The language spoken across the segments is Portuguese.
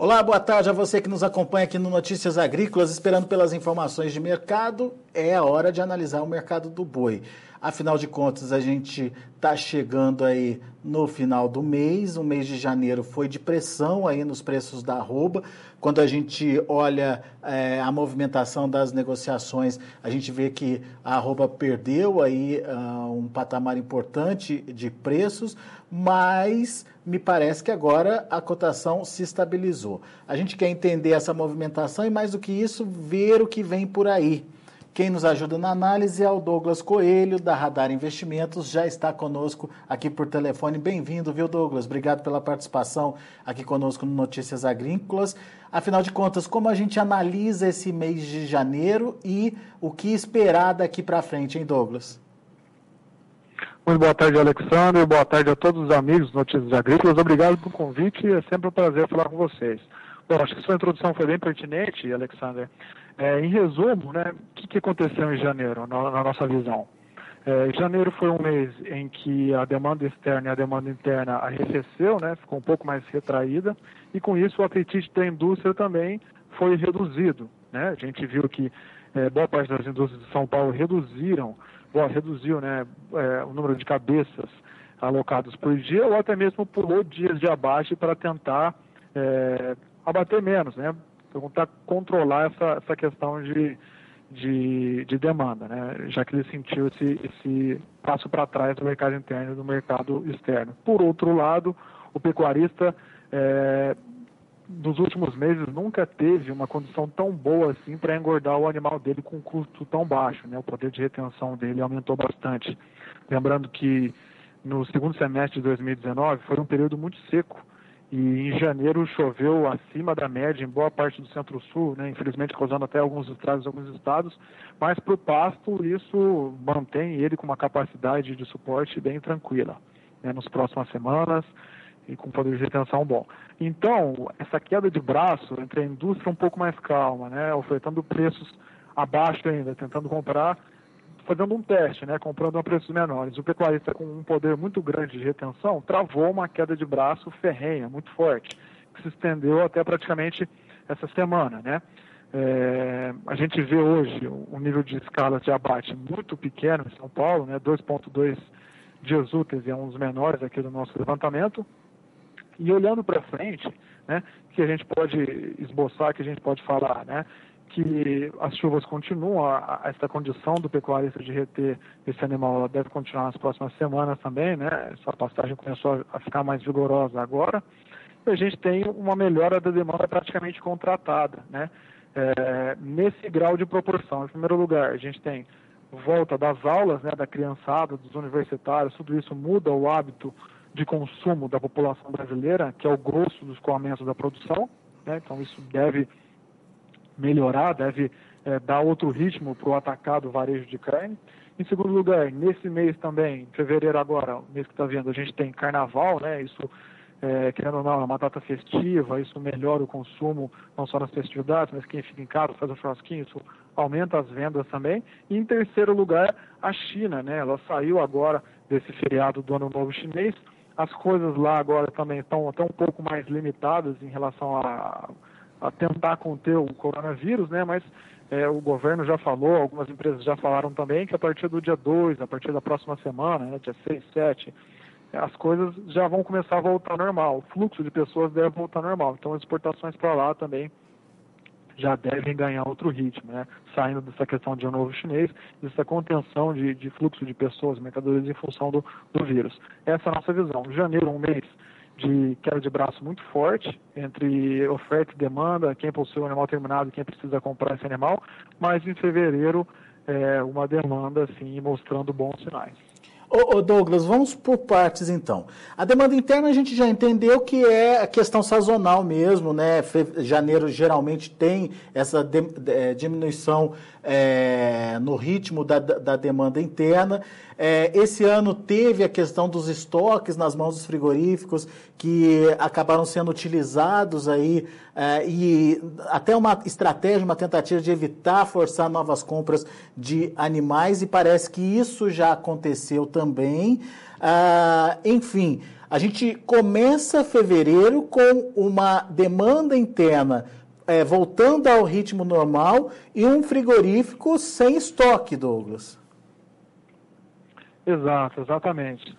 Olá, boa tarde a você que nos acompanha aqui no Notícias Agrícolas, esperando pelas informações de mercado. É a hora de analisar o mercado do boi. Afinal de contas, a gente está chegando aí no final do mês. O mês de janeiro foi de pressão aí nos preços da arroba. Quando a gente olha a movimentação das negociações, a gente vê que a arroba perdeu aí um patamar importante de preços, mas me parece que agora a cotação se estabilizou. A gente quer entender essa movimentação e, mais do que isso, ver o que vem por aí. Quem nos ajuda na análise é o Douglas Coelho, da Radar Investimentos, já está conosco aqui por telefone. Bem-vindo, viu, Douglas? Obrigado pela participação aqui conosco no Notícias Agrícolas. Afinal de contas, como a gente analisa esse mês de janeiro e o que esperar daqui para frente, hein, Douglas? Muito boa tarde, Alexandre. Boa tarde a todos os amigos do Notícias Agrícolas. Obrigado pelo convite. É sempre um prazer falar com vocês. Bom, acho que sua introdução foi bem pertinente, Alexandre. Em resumo, né, o que aconteceu em janeiro, na nossa visão? Janeiro foi um mês em que a demanda externa e a demanda interna arrefeceu, né, ficou um pouco mais retraída, e com isso o apetite da indústria também foi reduzido. Né? A gente viu que boa parte das indústrias de São Paulo reduziu, né, o número de cabeças alocadas por dia, ou até mesmo pulou dias de abate para tentar abater menos, né? Tentar controlar essa questão de demanda, né? Já que ele sentiu esse passo para trás do mercado interno e do mercado externo. Por outro lado, o pecuarista nos últimos meses nunca teve uma condição tão boa assim para engordar o animal dele com um custo tão baixo, né? O poder de retenção dele aumentou bastante. Lembrando que no segundo semestre de 2019 foi um período muito seco e em janeiro choveu acima da média em boa parte do Centro-Sul, né? Infelizmente causando até alguns estragos em alguns estados, mas para o pasto isso mantém ele com uma capacidade de suporte bem tranquila, né? Nas próximas semanas, e com poder de retenção bom. Então, essa queda de braço entre a indústria um pouco mais calma, né, ofertando preços abaixo ainda, tentando comprar, fazendo um teste, né, comprando a preços menores. O pecuarista com um poder muito grande de retenção travou uma queda de braço ferrenha, muito forte, que se estendeu até praticamente essa semana, né. A gente vê hoje um nível de escalas de abate muito pequeno em São Paulo, né, 2,2 dias úteis, é um dos menores aqui do nosso levantamento. E olhando para frente, né, que a gente pode esboçar, que a gente pode falar, né, que as chuvas continuam, essa condição do pecuarista de reter esse animal ela deve continuar nas próximas semanas também, né, essa pastagem começou a ficar mais vigorosa agora, e a gente tem uma melhora da demanda praticamente contratada, né, nesse grau de proporção. Em primeiro lugar, a gente tem volta das aulas, né, da criançada, dos universitários, tudo isso muda o hábito de consumo da população brasileira, que é o grosso dos escoamentos da produção, né? Então isso deve melhorar, deve dar outro ritmo para o atacado varejo de carne. Em segundo lugar, nesse mês também, fevereiro agora, o mês que está vindo, a gente tem carnaval, né? Isso, querendo ou não, é uma data festiva, isso melhora o consumo, não só nas festividades, mas quem fica em casa faz um churrasquinho, isso aumenta as vendas também. E em terceiro lugar, a China, né? Ela saiu agora desse feriado do Ano Novo Chinês. As coisas lá agora também estão até um pouco mais limitadas em relação a tentar conter o coronavírus, né? Mas o governo já falou, algumas empresas já falaram também que a partir do dia 2, a partir da próxima semana, né, dia 6, 7, as coisas já vão começar a voltar ao normal. O fluxo de pessoas deve voltar ao normal. Então as exportações para lá também já devem ganhar outro ritmo, né? Saindo dessa questão de um novo chinês, dessa contenção de fluxo de pessoas, mercadorias em função do vírus. Essa é a nossa visão. Janeiro, um mês de queda de braço muito forte, entre oferta e demanda, quem possui o animal terminado e quem precisa comprar esse animal, mas em fevereiro, uma demanda, assim, mostrando bons sinais. Ô Douglas, vamos por partes então. A demanda interna a gente já entendeu que é a questão sazonal mesmo, né? Janeiro geralmente tem essa diminuição no ritmo da demanda interna. Esse ano teve a questão dos estoques nas mãos dos frigoríficos, que acabaram sendo utilizados aí, e até uma estratégia, uma tentativa de evitar forçar novas compras de animais, e parece que isso já aconteceu também. Enfim, a gente começa fevereiro com uma demanda interna voltando ao ritmo normal e um frigorífico sem estoque, Douglas. Exatamente.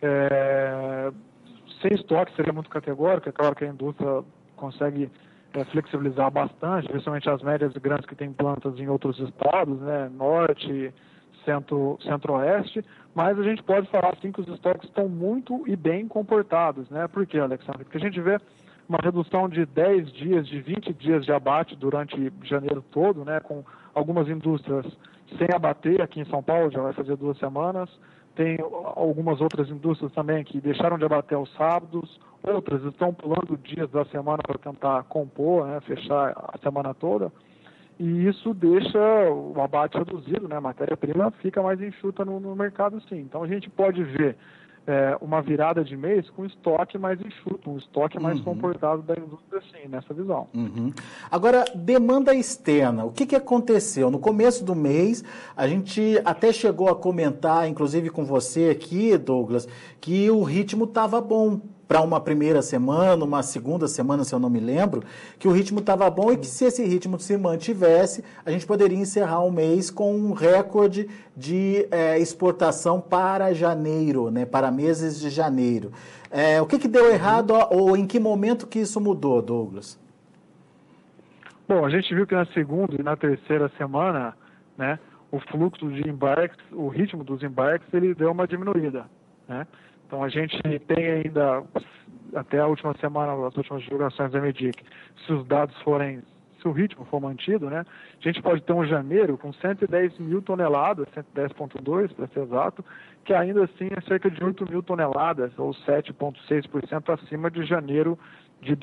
Sem estoque seria muito categórico, é claro que a indústria consegue flexibilizar bastante, principalmente as médias e grandes que têm plantas em outros estados, né, norte, centro-oeste, mas a gente pode falar assim que os estoques estão muito e bem comportados, né? Por quê, Alexandre? Porque a gente vê uma redução de 10 dias, de 20 dias de abate durante janeiro todo, né? Com algumas indústrias sem abater, aqui em São Paulo já vai fazer 2 semanas, tem algumas outras indústrias também que deixaram de abater aos sábados, outras estão pulando dias da semana para tentar compor, né? Fechar a semana toda. E isso deixa o abate reduzido, né? A matéria-prima fica mais enxuta no mercado, sim. Então, a gente pode ver uma virada de mês com estoque mais enxuto, um estoque mais comportado da indústria, sim, nessa visão. Agora, demanda externa. O que aconteceu? No começo do mês, a gente até chegou a comentar, inclusive com você aqui, Douglas, que o ritmo estava bom para uma primeira semana, uma segunda semana, se eu não me lembro, que o ritmo estava bom e que se esse ritmo se mantivesse, a gente poderia encerrar o mês com um recorde de exportação para janeiro, né, para meses de janeiro. O que deu errado ou em que momento que isso mudou, Douglas? Bom, a gente viu que na segunda e na terceira semana, né, o fluxo de embarques, o ritmo dos embarques, ele deu uma diminuída, né? Então, a gente tem ainda, até a última semana, as últimas divulgações da MEDIC, se os dados se o ritmo for mantido, né, a gente pode ter um janeiro com 110 mil toneladas, 110,2 para ser exato, que ainda assim é cerca de 8 mil toneladas, ou 7,6% acima de janeiro de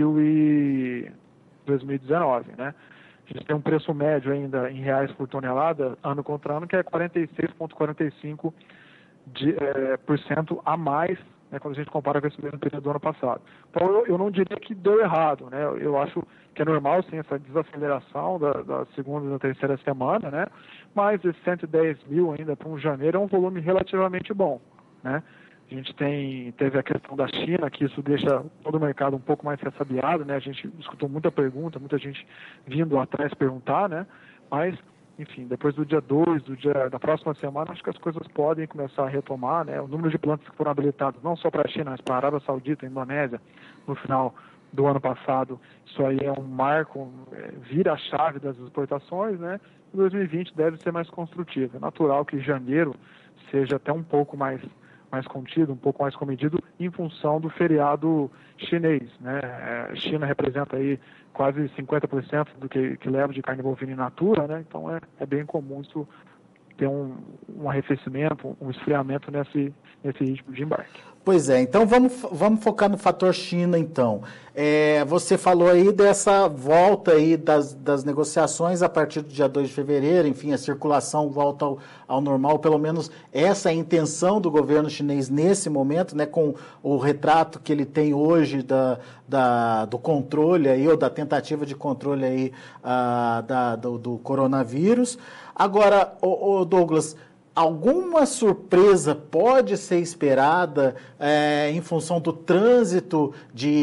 2019, né? A gente tem um preço médio ainda em reais por tonelada, ano contra ano, que é 46,45% por cento a mais, né, quando a gente compara com esse mesmo período do ano passado. Então, eu não diria que deu errado, né? Eu acho que é normal, sim, essa desaceleração da segunda e da terceira semana, né? Mas esses 110 mil ainda para um janeiro é um volume relativamente bom, né? A gente teve a questão da China, que isso deixa todo o mercado um pouco mais ressabiado, né? A gente escutou muita pergunta, muita gente vindo atrás perguntar, né? Mas, enfim, depois do dia 2, da próxima semana, acho que as coisas podem começar a retomar, né? O número de plantas que foram habilitadas, não só para a China, mas para a Arábia Saudita, a Indonésia, no final do ano passado, isso aí é um marco, vira a chave das exportações, né? Em 2020 deve ser mais construtivo. É natural que janeiro seja até um pouco mais contido, um pouco mais comedido, em função do feriado chinês, né? A China representa aí quase 50% do que leva de carne bovina in natura, né? Então é bem comum isso ter um arrefecimento, um esfriamento nesse ritmo de embarque. Pois é, então vamos focar no fator China, então. Você falou aí dessa volta aí das negociações a partir do dia 2 de fevereiro, enfim, a circulação volta ao normal, pelo menos essa é a intenção do governo chinês nesse momento, né, com o retrato que ele tem hoje do controle aí, ou da tentativa de controle aí do coronavírus. Agora, Douglas, alguma surpresa pode ser esperada em função do trânsito de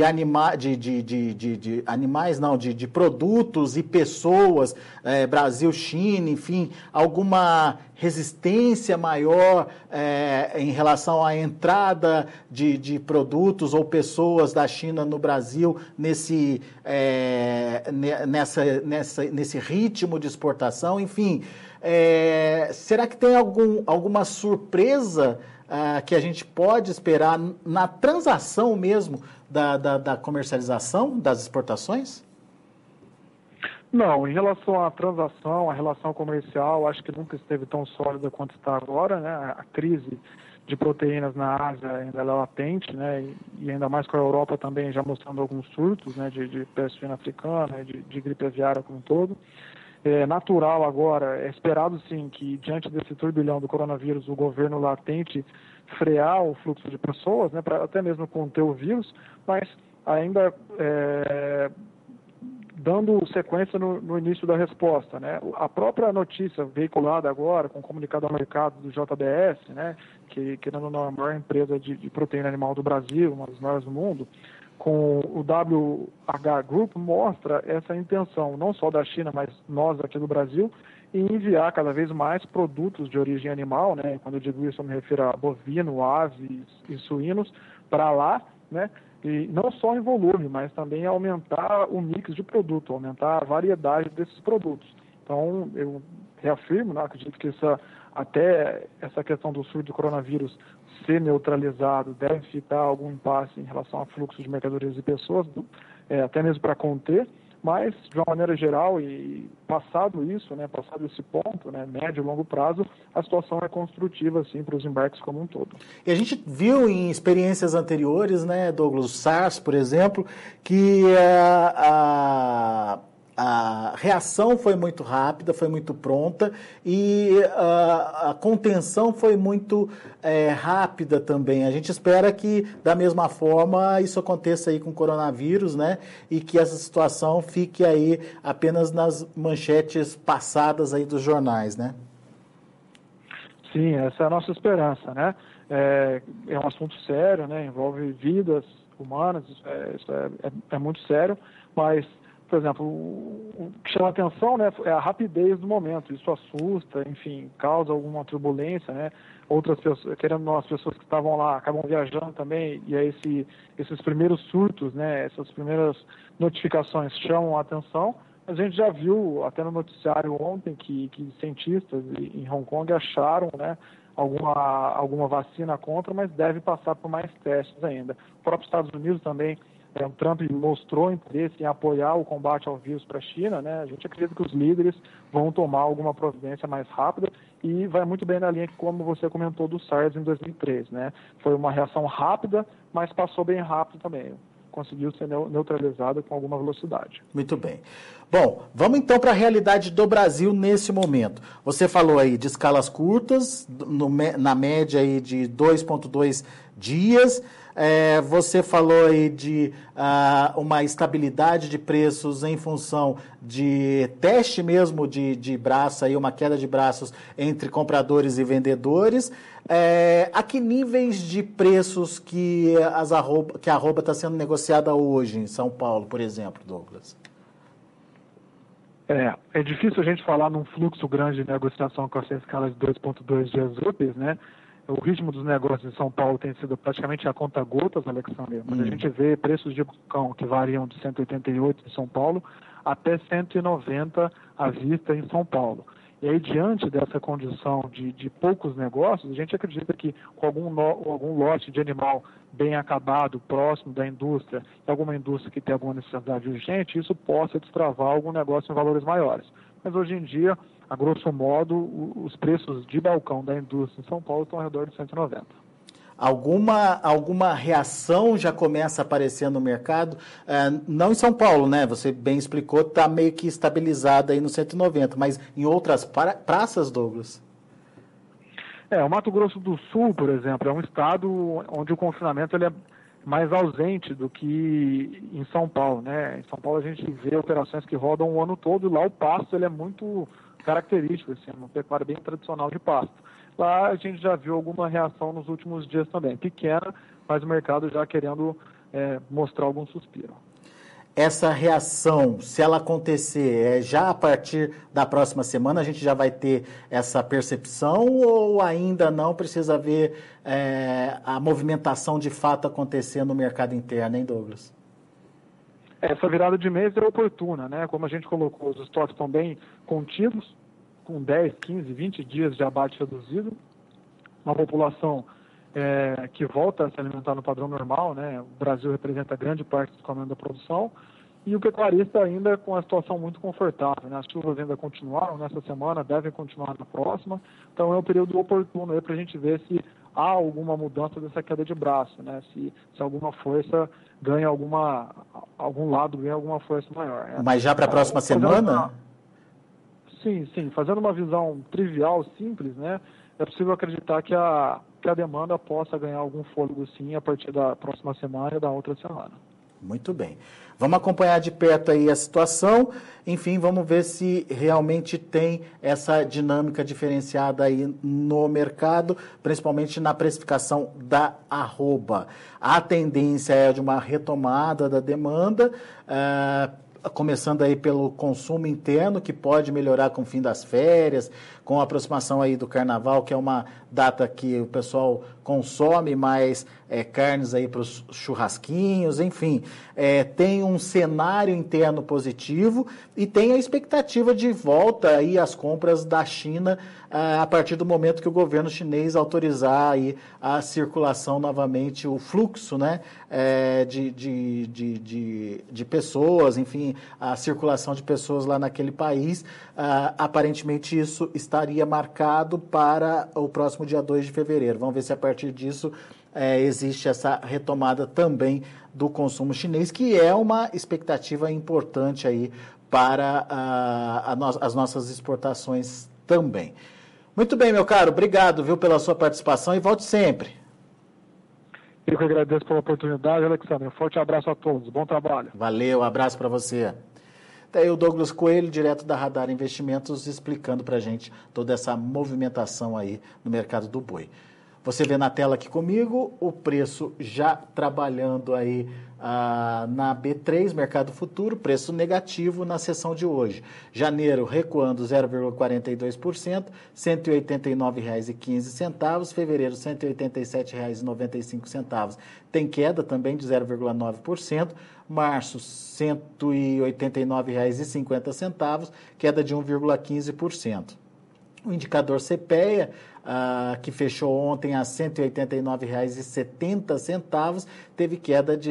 produtos e pessoas, Brasil, China, enfim, alguma resistência maior em relação à entrada de produtos ou pessoas da China no Brasil nesse ritmo de exportação, enfim. Será que tem alguma surpresa que a gente pode esperar na transação mesmo da comercialização, das exportações? Não, em relação à transação, à relação comercial, acho que nunca esteve tão sólida quanto está agora, né? A crise de proteínas na Ásia ainda é latente, né? E ainda mais com a Europa também já mostrando alguns surtos, né? De peste suína africana, de gripe aviária como um todo. É natural agora, é esperado sim que diante desse turbilhão do coronavírus o governo lá tente frear o fluxo de pessoas, né, para até mesmo conter o vírus, mas ainda dando sequência no início da resposta, né? A própria notícia veiculada agora, com o comunicado ao mercado do JBS, né, que querendo ou não é a maior empresa de proteína animal do Brasil, uma das maiores do mundo, com o WH Group, mostra essa intenção, não só da China, mas nós aqui do Brasil, em enviar cada vez mais produtos de origem animal, né? Quando eu digo isso, eu me refiro a bovino, aves e suínos, para lá, né? E não só em volume, mas também aumentar o mix de produto, aumentar a variedade desses produtos. Então, eu reafirmo, né, acredito que até essa questão do surto do coronavírus ser neutralizado, deve ficar algum impasse em relação ao fluxo de mercadorias e pessoas, até mesmo para conter, mas, de uma maneira geral, e passado isso, né, passado esse ponto, né, médio e longo prazo, a situação é construtiva, assim, para os embarques como um todo. E a gente viu em experiências anteriores, né, Douglas, SARS, por exemplo, que a reação foi muito rápida, foi muito pronta e a contenção foi muito rápida também. A gente espera que, da mesma forma, isso aconteça aí com o coronavírus, né? E que essa situação fique aí apenas nas manchetes passadas aí dos jornais, né? Sim, essa é a nossa esperança, né? É um assunto sério, né? Envolve vidas humanas, isso é muito sério, mas, por exemplo, o que chama atenção, né, é a rapidez do momento. Isso assusta, enfim, causa alguma turbulência, né? Outras pessoas, querendo ou não, as pessoas que estavam lá acabam viajando também, e aí esses primeiros surtos, né, essas primeiras notificações chamam a atenção. A gente já viu, até no noticiário ontem, que cientistas em Hong Kong acharam, né, alguma vacina contra, mas deve passar por mais testes ainda. O próprio Estados Unidos também, o Trump mostrou interesse em apoiar o combate ao vírus para a China, né? A gente acredita que os líderes vão tomar alguma providência mais rápida e vai muito bem na linha que, como você comentou, do SARS em 2003, né? Foi uma reação rápida, mas passou bem rápido também. Conseguiu ser neutralizada com alguma velocidade. Muito bem. Bom, vamos então para a realidade do Brasil nesse momento. Você falou aí de escalas curtas, na média aí de 2,2 dias. Você falou aí de uma estabilidade de preços em função de teste mesmo de braço, aí uma queda de braços entre compradores e vendedores. A que níveis de preços que a arroba está sendo negociada hoje em São Paulo, por exemplo, Douglas? É difícil a gente falar num fluxo grande de negociação com essa escala de 2,2 dias úteis, né? O ritmo dos negócios em São Paulo tem sido praticamente a conta-gotas, Alexandre. Mas a gente vê preços de balcão que variam de 188 em São Paulo até 190 à vista em São Paulo. E aí, diante dessa condição de poucos negócios, a gente acredita que com algum lote de animal bem acabado, próximo da indústria, e alguma indústria que tem alguma necessidade urgente, isso possa destravar algum negócio em valores maiores. Mas hoje em dia, a grosso modo, os preços de balcão da indústria em São Paulo estão ao redor de 190. Alguma reação já começa a aparecer no mercado? Não em São Paulo, né? Você bem explicou, está meio que estabilizado aí no 190, mas em outras praças, Douglas? O Mato Grosso do Sul, por exemplo, é um estado onde o confinamento ele é mais ausente do que em São Paulo, né? Em São Paulo a gente vê operações que rodam o ano todo e lá o pasto ele é muito característico, assim, uma pecuária bem tradicional de pasto. Lá a gente já viu alguma reação nos últimos dias também, pequena, mas o mercado já querendo mostrar algum suspiro. Essa reação, se ela acontecer, já a partir da próxima semana, a gente já vai ter essa percepção ou ainda não precisa ver a movimentação de fato acontecer no mercado interno, hein, Douglas? Essa virada de mês é oportuna, né? Como a gente colocou, os estoques estão bem contidos, com 10, 15, 20 dias de abate reduzido, uma população que volta a se alimentar no padrão normal, né? O Brasil representa grande parte do escoamento da produção e o pecuarista ainda com a situação muito confortável, né? As chuvas ainda continuaram nessa semana, devem continuar na próxima, então é um período oportuno aí para a gente ver se há alguma mudança dessa queda de braço, né? Se alguma força ganha algum lado ganha alguma força maior. Mas já para a próxima semana? Sim, sim. Fazendo uma visão trivial, simples, né? É possível acreditar que a demanda possa ganhar algum fôlego, sim, a partir da próxima semana e da outra semana. Muito bem. Vamos acompanhar de perto aí a situação. Enfim, vamos ver se realmente tem essa dinâmica diferenciada aí no mercado, principalmente na precificação da arroba. A tendência é de uma retomada da demanda, começando aí pelo consumo interno, que pode melhorar com o fim das férias, com a aproximação aí do carnaval, que é uma data que o pessoal consome mais carnes aí para os churrasquinhos, enfim. Tem um cenário interno positivo e tem a expectativa de volta aí às compras da China a partir do momento que o governo chinês autorizar aí a circulação novamente, o fluxo, né, de pessoas, enfim, a circulação de pessoas lá naquele país. Aparentemente isso estaria marcado para o próximo dia 2 de fevereiro. Vamos ver se a partir disso existe essa retomada também do consumo chinês, que é uma expectativa importante aí para as nossas exportações também. Muito bem, meu caro, obrigado, viu, pela sua participação e volte sempre. Eu que agradeço pela oportunidade, Alexandre. Um forte abraço a todos. Bom trabalho. Valeu, abraço para você. Tá aí o Douglas Coelho, direto da Radar Investimentos, explicando para a gente toda essa movimentação aí no mercado do boi. Você vê na tela aqui comigo o preço já trabalhando aí na B3, Mercado Futuro, preço negativo na sessão de hoje. Janeiro recuando 0,42%, R$ 189,15. Fevereiro, R$ 187,95. Tem queda também de 0,9%. Março, R$ 189,50, queda de 1,15%. O indicador CPEA, que fechou ontem a R$ 189,70, teve queda de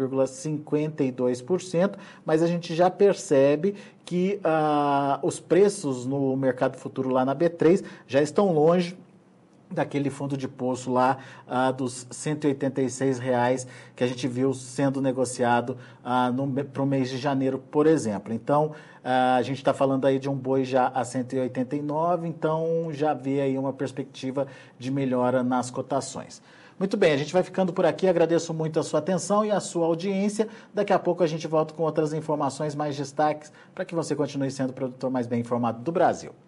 0,52%, mas a gente já percebe que os preços no mercado futuro lá na B3 já estão longe daquele fundo de poço lá dos R$ 186 que a gente viu sendo negociado para o mês de janeiro, por exemplo. Então, a gente está falando aí de um boi já a 189, então já vê aí uma perspectiva de melhora nas cotações. Muito bem, a gente vai ficando por aqui, agradeço muito a sua atenção e a sua audiência. Daqui a pouco a gente volta com outras informações, mais destaques, para que você continue sendo o produtor mais bem informado do Brasil.